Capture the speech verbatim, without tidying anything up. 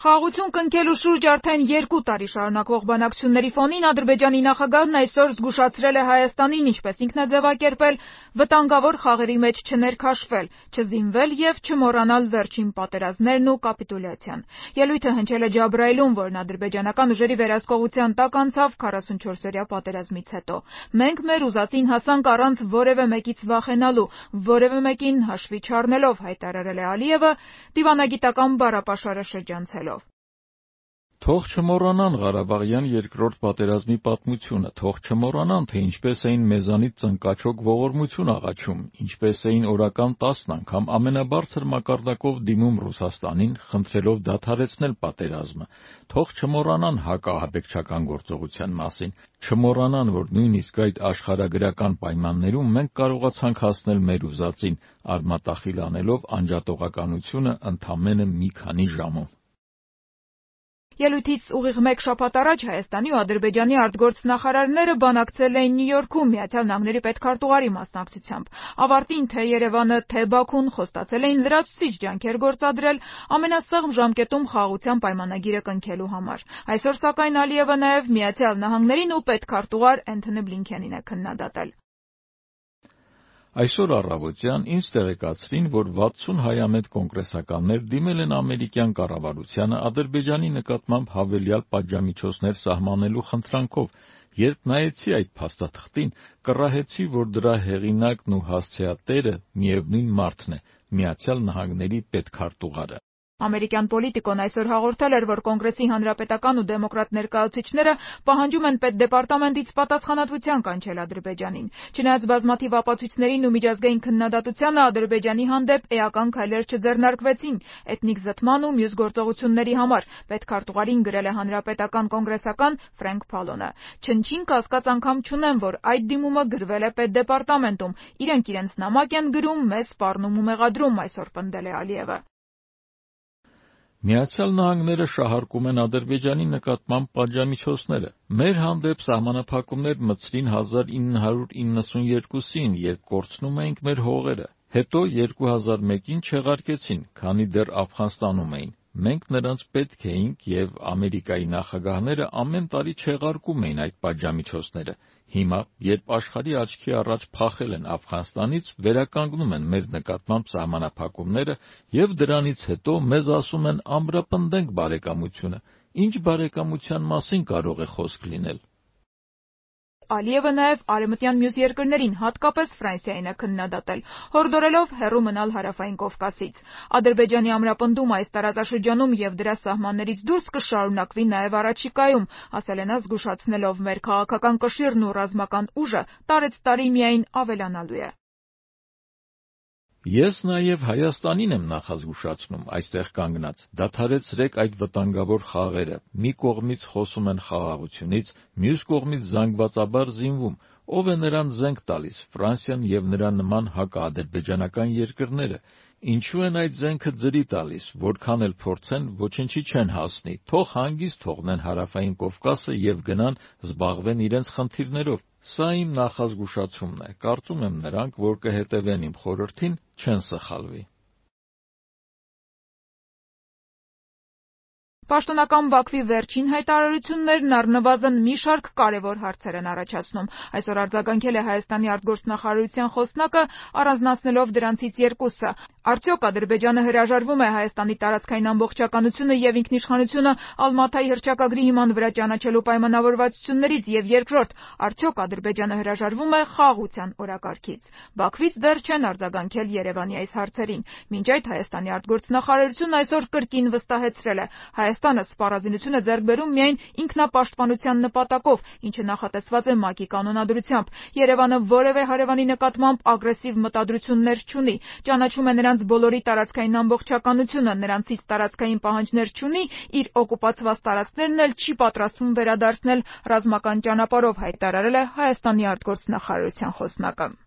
Խաղաղություն կնքելու շուրջ արդեն երկու տարի շարունակվող բանակցությունների ֆոնին Ադրբեջանի նախագահն այսօր զգուշացրել է Հայաստանին, ինչպես ինքն է ձևակերպել, վտանգավոր խաղերի մեջ չներքաշվել, չզինվել և չմոռանալ վերջին պատերազմներն ու կապիտուլյացիան։ Ելույթը հնչել է Ջաբրայիլում, որն ադրբեջանական ուժերի վերահսկողության տակ անցավ քառասունչորսօրյա պատերազմից հետո։ Մենք մեր ուզածին հասանք առանց որևէ մեկից վախենալու, որևէ մեկին հաշվի չառնելով, հայտարարել է Ալիևը, դիվանագիտական բառապաշարը շրջանցելով։ Թող չմոռանան Ղարաբաղյան երկրորդ պատերազմի պատմությունը, թող չմոռանան, թե ինչպես էին մեզանից ծնկաչոք ողորմություն աղաչում, ինչպես էին օրական տասն անգամ ամենաբարձր մակարդակով դիմում Ռուսաստանին, խնդրելով դադարեցնել պատերազմը, թող չմոռանան հակաահաբեկչական գործողության մասին, չմոռանան, որ նույնիսկ այդ աշխարհագրական պայմաններում մենք կարողացանք հասնել մեր ուզածին, արմատախիլ անելով անջատողականությունը ընդամենը մի քանի ժամում։ Ելույթից ուղիղ մեկ շաբաթ առաջ Հայաստանի ու Ադրբեջանի արտգործնախարարները բանակցել էին Նյու Յորքում Միացյալ Նահանգների պետքարտուղարի մասնակցությամբ։ Ավարտին թե Երևանը, թե Բաքուն խոստացել էին լրացուցիչ ջանքեր գործադրել ամենասեղմ ժամկետում խաղաղության պայմանագիրը կնքելու համար։ Այսօր սակայն Ալիևը նաև Միացյալ Նահանգներին ու պետքարտուղար Էնթոնի Բլինքենին է քննադատել։ Այսօր առավոտյան ինձ տեղեկացրին, որ վաթսուն հայամետ կոնգրեսականներ դիմել են ամերիկյան կառավարությանը Ադրբեջանի նկատմամբ հավելյալ պատժամիջոցներ սահմանելու խնդրանքով։ Երբ նայեցի այդ փաստաթղթին, կռահեցի, որ դրա հեղինակն ու հասցեատերը միևնույն մարդն է՝ Միացյալ Նահանգների պետքարտուղարը։ Ամերիկյան պոլիտիկոն այսօր հաղորդել էր, որ կոնգրեսի հանրապետական ու դեմոկրատ ներկայացուցիչները պահանջում են պետդեպարտամենտից պատասխանատվության կանչել Ադրբեջանին։ Չնայած բազմաթիվ ապացույցներին ու միջազգային քննադատությանը Ադրբեջանի հանդեպ էական քայլեր չձեռնարկվեցին էթնիկ զտման ու մյուս գործողությունների համար, պետքարտուղարին գրել է հանրապետական կոնգրեսական Ֆրենկ Փալոնը։ Չնչին կասկած անգամ չունեմ, որ այդ դիմումը գրվել է պետդեպարտամենտում։ Իրենք իրենց նամակ են գրում, մեզ սպառնում ու մեղադրում, այսօր պնդել է Ալիևը։ Միացյալ Նահանգները շահարկում են Ադրբեջանի նկատմամբ պատժամիջոցները։ Մեր հանդեպ սահմանափակումներ մտցրին հազար ինը հարյուր իննսունյոթին, երբ կորցնում էինք մեր հողերը։ Հետո երկու հազար մեկին չեղարկեցին, քանի դեռ Աֆղանստանում էին։ Մենք նրանց պետք էինք և Ամերիկայի նախագահները ամեն տարի չեղարկում էին այդ պատժամիջոցները։ Հիմա, երբ աշխարհի աչքի առաջ փախել են Աֆղանստանից, վերականգնում են մեր նկատմամբ սահմանափակումները և դրանից հետո մեզ ասում են ամրապնդենք բարեկամությունը։ Ինչ բարեկամության մասին կարող է խոսք լինել։ Ալիևը նաև արևմտյան մյուս երկրներին, հատկապես Ֆրանսիային է քննադատել, հորդորելով հեռու մնալ հարավային Կովկասից։ Ադրբեջանի ամրապնդումը այս տարածաշրջանում և դրա սահմաններից դուրս կշարունակվի նաև առաջիկայում, ասել է նա, զգուշացնելով, մեր քաղաքական կշիռն ու ռազմական ուժը տարեցտարի միայն ավելանալու է։ Ես նաև Հայաստանին եմ նախազգուշացնում, այստեղ կանգնած, դադարեցրեք այդ վտանգավոր խաղերը, մի կողմից խոսում են խաղաղությունից, մյուս կողմից զանգվածաբար զինվում, ով է նրան զենք տալիս, Ֆրանսիան և նրա նման հակաադրբեջանական երկրները, ինչու են այդ զենքը ձրի տալիս, որքան էլ փորձեն, ոչնչի չեն հասնի, թող հանգիստ թողնեն հարավային Կովկասը և գնան զբաղվեն իրենց խնդիրներով։ Սա իմ նախազգուշացումն է, կարծում եմ նրանք, որ կհետևեն իմ խորհրդին, չեն սխալվի։ Պաշտոնական Բաքվի վերջին հայտարարություններն առնվազն մի շարք կարևոր հարցեր են առաջացնում։ Այսօր արձագանքել է Հայաստանի արտգործնախարարության խոսնակը, առանձնացնելով դրանցից երկուսը։ Արդյոք Ադրբեջանը հրաժարվում է Հայաստանի տարածքային ամբողջականությունը և ինքնիշխանությունը Ալմաթայի հռչակագրի հիման վրա ճանաչելու պայմանավորվածություններից, և երկրորդ, արդյոք Ադրբեջանը հրաժարվում է խաղաղության օրակարգից։ Բաքվից դեռ չեն արձագանքել Երևանի այս հարցերին։ Մինչ այդ Հայաստանի արտգործնախարարությունն այսօր կրկին վստահեցրել է, Հայաստանը սպառազինություն է ձեռք բերում միայն ինքնապաշտպանության նպատակով, ինչը նախատեսված է ՄԱԿ-ի կանոնադրությամբ։ Երևանը որևէ հարևանի նկատմամբ ագրեսիվ մտադրություններ չունի, ճանաչում է նրանց բոլորի տարածքային ամբողջականությունը, նրանցից տարածքային պահանջներ չունի, իր օկուպացված տարածքներն էլ չի պատրաստվում վերադարձնել ռազմական ճանապարհով, հայտարարել է Հայաստանի արտգործնախարարության խոսնակը։